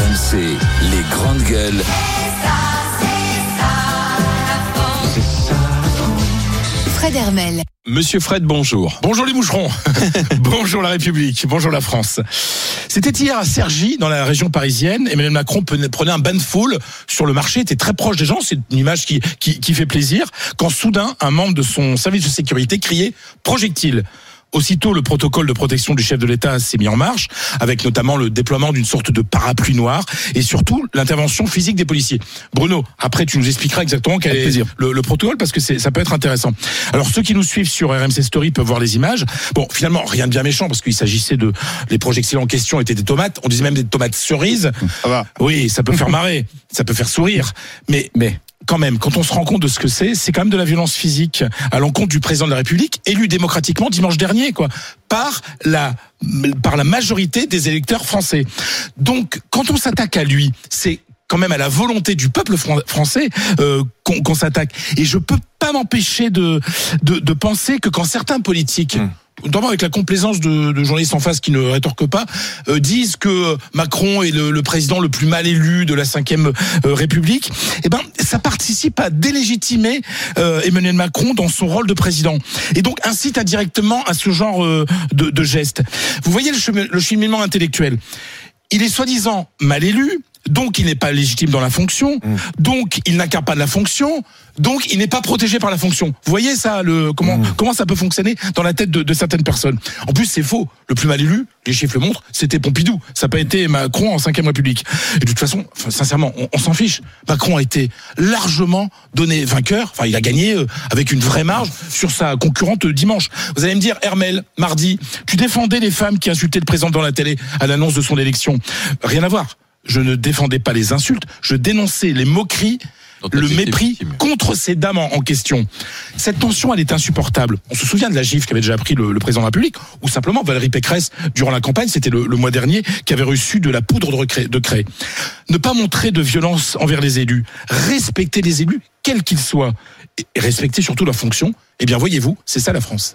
RMC, les grandes gueules. Fred Hermel. Monsieur Fred, bonjour. Bonjour les moucherons. Bonjour la République. Bonjour la France. C'était hier à Cergy, dans la région parisienne. Emmanuel Macron prenait un bain de foule sur le marché, était très proche des gens. C'est une image qui fait plaisir. Quand soudain, un membre de son service de sécurité criait « projectile ». Aussitôt, le protocole de protection du chef de l'État s'est mis en marche, avec notamment le déploiement d'une sorte de parapluie noir et surtout l'intervention physique des policiers. Bruno, après tu nous expliqueras exactement quel est le protocole, parce que ça peut être intéressant. Alors ceux qui nous suivent sur RMC Story peuvent voir les images. Bon, finalement, rien de bien méchant, parce qu'il s'agissait de... Les projectiles en question étaient des tomates, on disait même des tomates cerises. Ça va. Oui, ça peut faire marrer, ça peut faire sourire, mais quand même, quand on se rend compte de ce que c'est quand même de la violence physique à l'encontre du président de la République, élu démocratiquement dimanche dernier, par la majorité des électeurs français. Donc, quand on s'attaque à lui, c'est quand même à la volonté du peuple français qu'on s'attaque. Et je peux pas m'empêcher de penser que quand certains politiques, notamment avec la complaisance de journalistes en face qui ne rétorquent pas, disent que Macron est le président le plus mal élu de la 5e République, ça participe à délégitimer Emmanuel Macron dans son rôle de président. Et donc incite indirectement à ce genre de gestes. Vous voyez le cheminement intellectuel. Il est soi-disant mal élu, donc il n'est pas légitime dans la fonction, donc il n'incarne pas de la fonction, donc il n'est pas protégé par la fonction. Vous voyez ça, comment ça peut fonctionner dans la tête de certaines personnes. En plus, c'est faux. Le plus mal élu, les chiffres le montrent, c'était Pompidou. Ça n'a pas été Macron en 5e République. Et de toute façon, sincèrement, on s'en fiche. Macron a été largement donné vainqueur. Enfin, il a gagné avec une vraie marge sur sa concurrente dimanche. Vous allez me dire, Hermel, mardi, tu défendais les femmes qui insultaient le président dans la télé à l'annonce de son élection. Rien à voir. Je ne défendais pas les insultes, je dénonçais les moqueries, le mépris contre ces dames en question. Cette tension, elle est insupportable. On se souvient de la gifle qu'avait déjà pris le président de la République, ou simplement Valérie Pécresse, durant la campagne, c'était le mois dernier, qui avait reçu de la poudre de craie. Ne pas montrer de violence envers les élus, respecter les élus, quels qu'ils soient, et respecter surtout leur fonction, eh bien voyez-vous, c'est ça la France.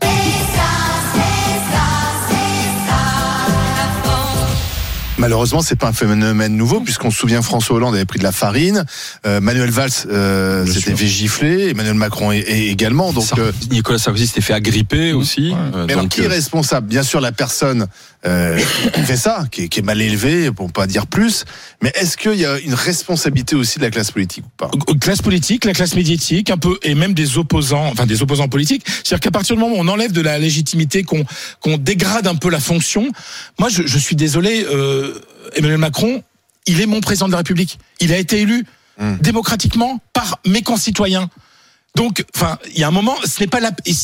Malheureusement, c'est pas un phénomène nouveau, puisqu'on se souvient, François Hollande avait pris de la farine, Manuel Valls s'était fait gifler, Emmanuel Macron également. Donc Nicolas Sarkozy s'était fait agripper aussi. Mais alors, qui est responsable ? Bien sûr, la personne qui fait ça, qui est mal élevée, pour pas dire plus. Mais est-ce qu'il y a une responsabilité aussi de la classe politique ou pas ? Classe politique, la classe médiatique, un peu, et même des opposants politiques. C'est-à-dire qu'à partir du moment où on enlève de la légitimité, qu'on dégrade un peu la fonction, moi je suis désolé. Emmanuel Macron, il est mon président de la République. Il a été élu démocratiquement par mes concitoyens. Donc, il y a un moment, ce n'est pas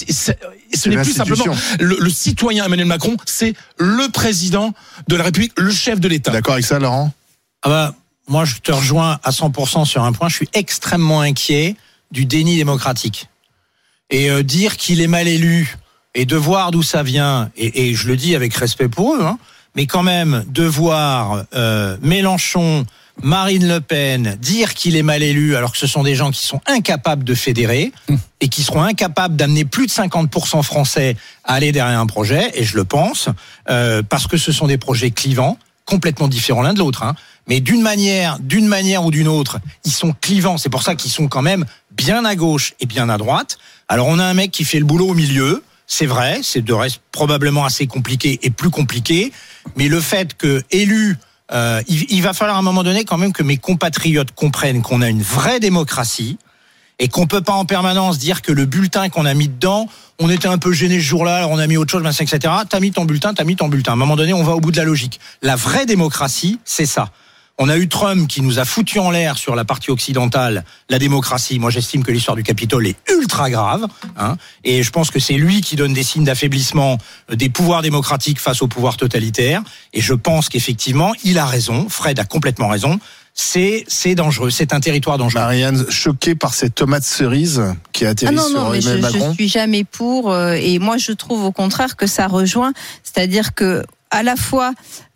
ce n'est plus simplement le citoyen Emmanuel Macron, c'est le président de la République, le chef de l'État. D'accord avec ça, Laurent ? Moi, je te rejoins à 100% sur un point. Je suis extrêmement inquiet du déni démocratique. Et dire qu'il est mal élu et de voir d'où ça vient, et je le dis avec respect pour eux, mais quand même de voir Mélenchon, Marine Le Pen dire qu'il est mal élu alors que ce sont des gens qui sont incapables de fédérer et qui seront incapables d'amener plus de 50% français à aller derrière un projet, et je le pense, parce que ce sont des projets clivants, complètement différents l'un de l'autre, mais d'une manière ou d'une autre, ils sont clivants, c'est pour ça qu'ils sont quand même bien à gauche et bien à droite. Alors on a un mec qui fait le boulot au milieu, c'est vrai, c'est de reste probablement assez compliqué et plus compliqué, mais le fait que élu, il va falloir à un moment donné quand même que mes compatriotes comprennent qu'on a une vraie démocratie et qu'on peut pas en permanence dire que le bulletin qu'on a mis dedans, on était un peu gêné ce jour-là, alors on a mis autre chose, etc. T'as mis ton bulletin. À un moment donné, on va au bout de la logique. La vraie démocratie, c'est ça. On a eu Trump qui nous a foutu en l'air sur la partie occidentale la démocratie. Moi, j'estime que l'histoire du Capitole est ultra grave, et je pense que c'est lui qui donne des signes d'affaiblissement des pouvoirs démocratiques face aux pouvoirs totalitaires. Et je pense qu'effectivement, il a raison. Fred a complètement raison. C'est dangereux, c'est un territoire dangereux. Marianne, choquée par cette tomate cerise qui a atterri sur Emmanuel Macron. Je suis jamais pour, et moi je trouve au contraire que ça rejoint, c'est-à-dire que à la fois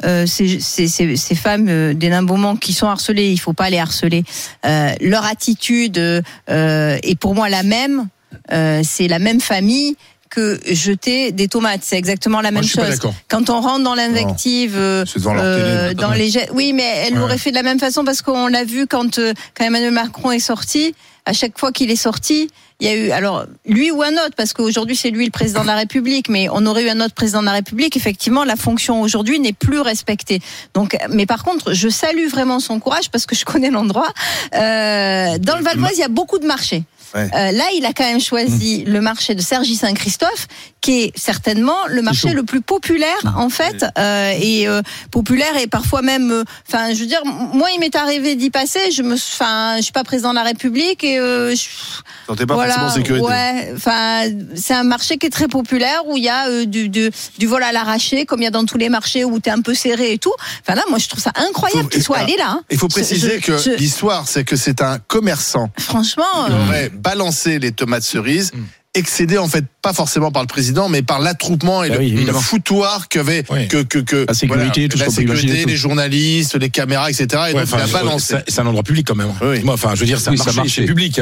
ces femmes des moments qui sont harcelées, il faut pas les harceler. Leur attitude est pour moi la même. C'est la même famille que jeter des tomates. C'est exactement la même chose. Quand on rentre dans l'invective, dans les jets, oui, mais elle l'aurait fait de la même façon parce qu'on l'a vu quand Emmanuel Macron est sorti. À chaque fois qu'il est sorti, il y a eu, alors, lui ou un autre, parce qu'aujourd'hui c'est lui le président de la République, mais on aurait eu un autre président de la République, effectivement, la fonction aujourd'hui n'est plus respectée. Donc, mais par contre, je salue vraiment son courage parce que je connais l'endroit. Dans le Val-d'Oise, il y a beaucoup de marchés. Ouais. Là, il a quand même choisi le marché de Cergy-Saint-Christophe, qui est certainement le marché le plus populaire, en fait, populaire et parfois même, enfin, je veux dire, moi, il m'est arrivé d'y passer. Je suis pas président de la République et t'es pas forcément en sécurité. Ouais, enfin, c'est un marché qui est très populaire où il y a du vol à l'arraché, comme il y a dans tous les marchés où t'es un peu serré et tout. Enfin là, moi, je trouve ça incroyable qu'il soit allé là. Hein. Il faut préciser que l'histoire, c'est que c'est un commerçant. Franchement. Balancer les tomates cerises, excédé en fait pas forcément par le président, mais par l'attroupement et le foutoir qu'avait que la sécurité, tout la sécurité, les journalistes, les caméras, etc. Et donc il a balancé. C'est un endroit public quand même. Oui. Moi, enfin, je veux dire, c'est un marché public.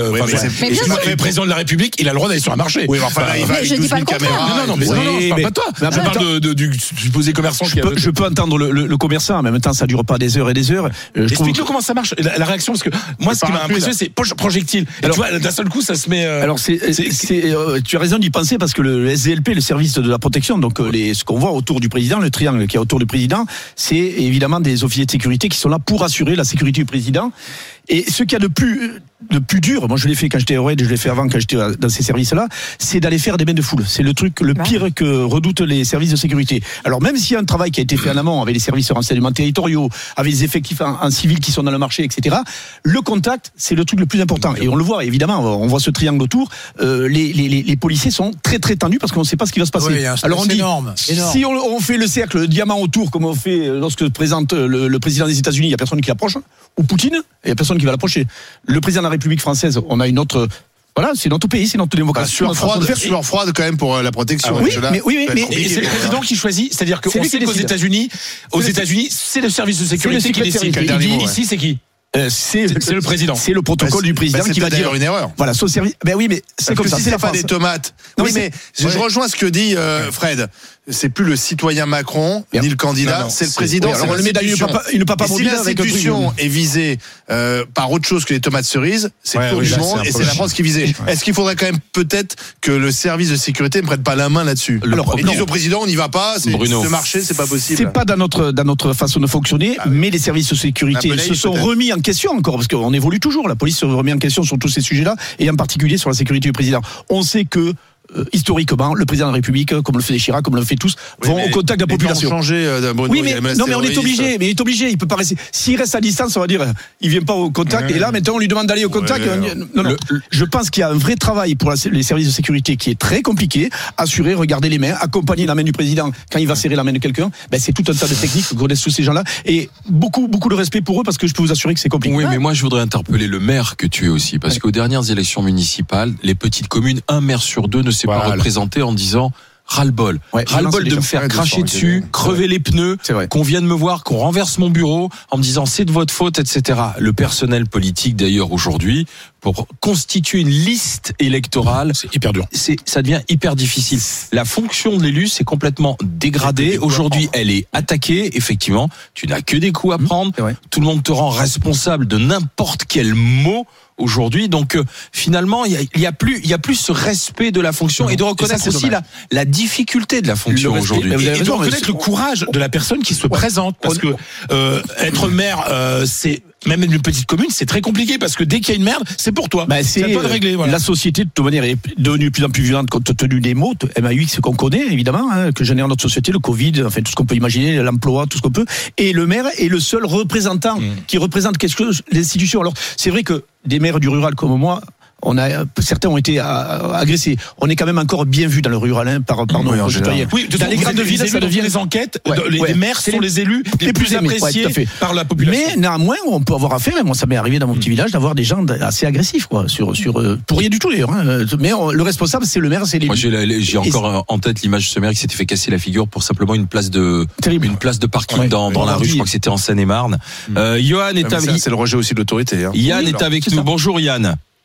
Le président de la République, il a le droit d'aller sur un marché. Oui, enfin là, il va avec 12 000 caméras. Non, je parle pas de toi. Je parle du supposé commerçant. Je peux entendre le commerçant, en même temps, ça dure pas des heures et des heures. Explique-nous comment ça marche, la réaction, parce que moi, ce qui m'a impressionné, c'est projectile. Et tu vois, d'un seul coup, ça se met. Alors, tu as raison d'y penser parce que le SDLP, le service de la protection, donc ce qu'on voit autour du président, le triangle qui est autour du président, c'est évidemment des officiers de sécurité qui sont là pour assurer la sécurité du président. Et ce qu'il y a de plus dur, moi je l'ai fait quand j'étais au RAID, je l'ai fait avant quand j'étais dans ces services-là, c'est d'aller faire des bains de foule. C'est le truc le pire que redoutent les services de sécurité. Alors même s'il y a un travail qui a été fait en amont avec les services de renseignement territoriaux, avec les effectifs en civil qui sont dans le marché, etc., le contact, c'est le truc le plus important. Et on le voit, évidemment, on voit ce triangle autour, les policiers sont très très tendus parce qu'on ne sait pas ce qui va se passer. Oui, alors on dit, énorme. Si on fait le cercle, le diamant autour, comme on fait lorsque présente le président des États-Unis, il n'y a personne qui l'approche, ou Poutine, il n'y a personne qui va l'approcher. Le président de la République française, on a une autre. Voilà, c'est notre pays, c'est notre démocratie. Sueur froide quand même pour la protection. Oui, mais c'est le président qui choisit. C'est-à-dire qu'on sait qu'aux États-Unis, c'est le service de sécurité qui décide. Ici, c'est qui? C'est le président. C'est le protocole du président qui va dire une erreur. Voilà, son service. Ben oui, mais c'est comme ça. Si c'est pas des tomates. Oui, mais je rejoins ce que dit Fred. C'est plus le citoyen Macron ni le candidat, c'est le président. Alors on le met dans une papa mobile. Si l'institution est visée par autre chose que les tomates cerises, c'est le tour du monde et c'est la France qui est visée. Est-ce qu'il faudrait quand même peut-être que le service de sécurité ne prenne pas la main là-dessus? Alors ils disent au président, on n'y va pas. Ce marché, c'est pas possible. C'est pas dans notre façon de fonctionner, mais les services de sécurité se sont remis en question encore parce qu'on évolue toujours. La police se remet en question sur tous ces sujets-là et en particulier sur la sécurité du président. On sait que historiquement, le président de la République, comme le fait Chirac, comme le fait tous, vont au contact de la population. Oui, mais on est obligé. Mais il est obligé. Il peut pas rester. S'il reste à distance, on va dire, il vient pas au contact. Et là, maintenant, on lui demande d'aller au contact. Non. Je pense qu'il y a un vrai travail pour les services de sécurité qui est très compliqué. Assurer, regarder les mains, accompagner la main du président quand il va serrer la main de quelqu'un. Ben, c'est tout un tas de techniques que connaissent tous ces gens-là. Et beaucoup de respect pour eux parce que je peux vous assurer que c'est compliqué. Oui, mais moi, je voudrais interpeller le maire que tu es aussi, parce qu'aux dernières élections municipales, les petites communes, un maire sur deux ne s'est pas représenté en disant ras-le-bol. Ras-le-bol de me faire cracher dessus, crever les pneus, qu'on vienne me voir, qu'on renverse mon bureau en me disant c'est de votre faute, etc. Le personnel politique d'ailleurs aujourd'hui, pour constituer une liste électorale, c'est hyper dur. Ça devient hyper difficile. La fonction de l'élu, c'est complètement dégradé. Aujourd'hui, elle est attaquée. Effectivement, tu n'as que des coups à prendre. Tout le monde te rend responsable de n'importe quel mot. Aujourd'hui, donc finalement, il y a plus ce respect de la fonction et de reconnaître aussi la difficulté de la fonction aujourd'hui. Et de reconnaître le courage de la personne qui se présente, parce que être maire, c'est même une petite commune, c'est très compliqué parce que dès qu'il y a une merde, c'est pour toi. C'est à toi de régler. Voilà. La société de toute manière est devenue de plus en plus violente compte tenu des mots MAUX qu'on connaît évidemment, que génère notre société, le Covid, enfin tout ce qu'on peut imaginer, l'emploi, tout ce qu'on peut. Et le maire est le seul représentant qui représente quelque chose, l'institution. Alors c'est vrai que des maires du rural comme moi, certains ont été agressés. On est quand même encore bien vu dans le rural par nos concitoyens. Oui, dans les grandes villes, ça devient les enquêtes. Les maires sont les élus les plus appréciés par la population. Mais néanmoins, on peut avoir affaire. Moi, ça m'est arrivé dans mon petit village d'avoir des gens assez agressifs, quoi, pour rien du tout d'ailleurs. Mais le responsable, c'est le maire, c'est l'élu. Moi, j'ai encore en tête l'image de ce maire qui s'était fait casser la figure pour simplement une place de parking dans la rue. Je crois que c'était en Seine-et-Marne. Johan est avec. C'est le rejet aussi de l'autorité. Yann est avec nous. Bonjour Yann.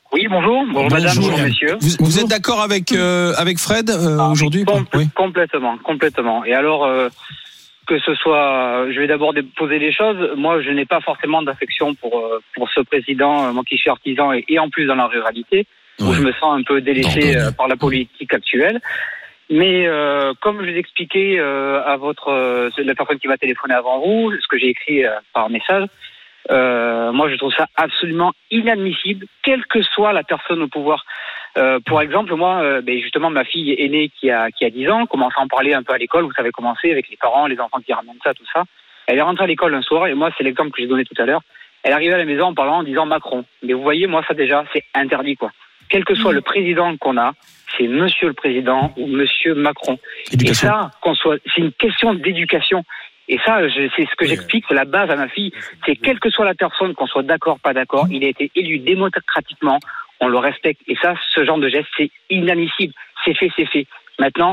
Oui, bonjour madame, bonjour messieurs. Vous êtes d'accord avec Fred aujourd'hui? Complètement. Et alors que ce soit, je vais d'abord poser les choses. Moi, je n'ai pas forcément d'affection pour ce président, moi qui suis artisan et en plus dans la ruralité, où je me sens un peu délaissé par la politique actuelle. Mais comme je vous expliquais à la personne qui m'a téléphoné avant vous, ce que j'ai écrit par message, moi je trouve ça absolument inadmissible, quelle que soit la personne au pouvoir. Pour exemple, moi, justement, ma fille aînée qui a 10 ans commence à en parler un peu à l'école. Vous savez comment c'est avec les parents, les enfants qui ramènent ça, tout ça. Elle est rentrée à l'école un soir et moi c'est l'exemple que j'ai donné tout à l'heure. Elle arrivait à la maison en disant Macron. Mais vous voyez, moi ça déjà c'est interdit quoi. Quel que soit le président qu'on a, c'est Monsieur le Président ou Monsieur Macron. Et ça, c'est une question d'éducation. Et ça, c'est ce que j'explique, c'est la base à ma fille. C'est quelle que soit la personne, qu'on soit d'accord, pas d'accord, il a été élu démocratiquement, on le respecte. Et ça, ce genre de geste, c'est inadmissible. C'est fait. Maintenant,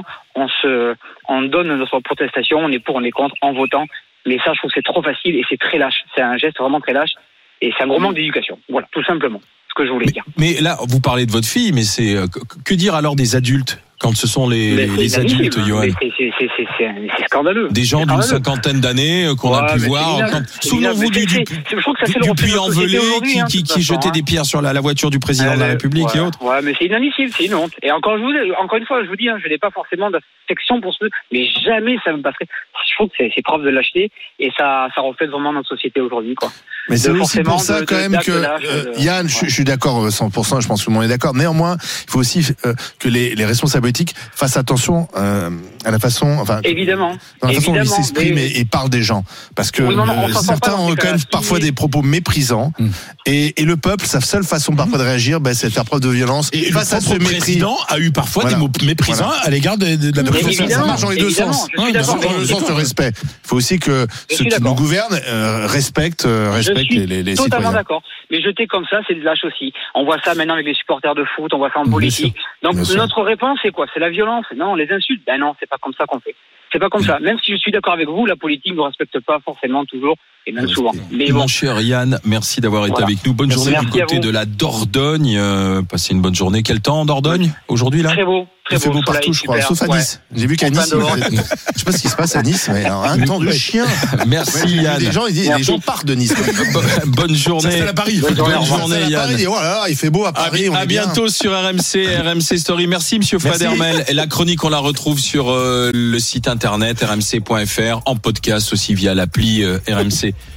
on donne notre protestation, on est pour, on est contre, en votant. Mais ça, je trouve que c'est trop facile et c'est très lâche. C'est un geste vraiment très lâche. Et c'est un gros manque d'éducation. Voilà, tout simplement. Ce que je voulais dire. Mais là, vous parlez de votre fille, mais c'est que dire alors des adultes quand ce sont les adultes, Johan? C'est scandaleux. Des gens d'une cinquantaine d'années qu'on a pu voir. Souvenons-vous du puits envelé qui jetait des pierres sur la voiture du président de la République et autres. Ouais, mais c'est inadmissible, c'est une honte. Et encore une fois, je vous dis, je n'ai pas forcément d'affection pour ceux, mais jamais ça me passerait. Je trouve que c'est preuve de lâcheté et ça reflète vraiment notre société aujourd'hui, quoi. Mais c'est aussi pour ça quand même que Yann, je suis d'accord 100%, je pense que tout le monde est d'accord. Néanmoins, il faut aussi que les responsables politiques fassent attention à la façon, évidemment, dans la façon dont ils s'expriment et parlent des gens, parce que certains ont quand même parfois des propos méprisants et le peuple, sa seule façon parfois de réagir, c'est de faire preuve de violence. Et face à ce président a eu parfois des mots méprisants à l'égard de la population. Ça marche dans les deux sens. Dans le sens de respect. Il faut aussi que ceux qui nous gouvernent respectent les totalement citoyens. D'accord. Mais jeter comme ça, c'est de lâche aussi. On voit ça maintenant avec les supporters de foot, on voit ça en politique. Donc notre réponse, c'est quoi? C'est la violence? Non, les insultes? Ben non, c'est pas comme ça qu'on fait. C'est pas comme ça. Même si je suis d'accord avec vous, la politique ne respecte pas forcément toujours, et même souvent. Mais mon cher Yann, merci d'avoir été avec nous. Bonne journée du côté de la Dordogne. Passez une bonne journée. Quel temps en Dordogne aujourd'hui là? Très beau. Il fait beau partout, je crois, sauf à Nice. J'ai vu qu'à Nice, je sais pas ce qui se passe à Nice, mais un temps de chien. Merci Yann. Les gens partent de Nice. Bonne journée. C'est à Paris. Bonne journée Yann. Voilà, il fait beau à Paris. À bientôt sur RMC Story. Merci Monsieur Fred Hermel. Et la chronique, on la retrouve sur le site internet rmc.fr, en podcast aussi via l'appli RMC.